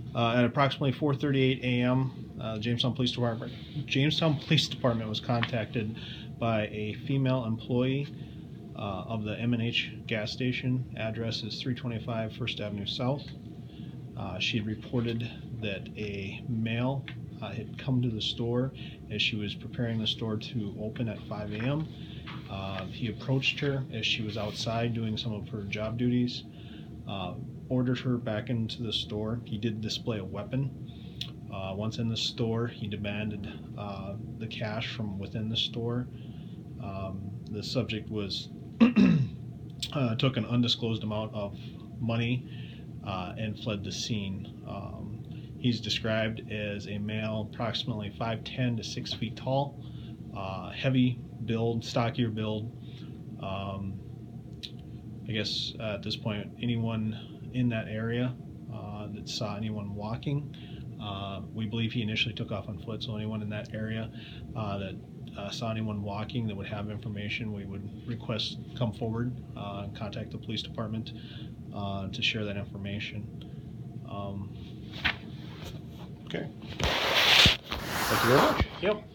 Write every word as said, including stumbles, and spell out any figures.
Uh, at approximately four thirty-eight a m, uh, Jamestown Police Department Jamestown Police Department was contacted by a female employee uh, of the M and H gas station. Address is three twenty-five First Avenue South. Uh, she had reported that a male uh, had come to the store as she was preparing the store to open at five a m Uh, he approached her as she was outside doing some of her job duties, uh, ordered her back into the store. He did display a weapon. Uh, once in the store, he demanded uh, the cash from within the store. Um, the subject was uh, took an undisclosed amount of money uh, and fled the scene. Um, he's described as a male approximately five ten to six feet tall, uh, heavy build, stockier build. Um, I guess uh, at this point, anyone in that area uh, that saw anyone walking, uh, we believe he initially took off on foot, so anyone in that area uh, that uh, saw anyone walking that would have information, we would request come forward uh, and contact the police department uh, to share that information. Um, Okay. Thank you very much. Yep.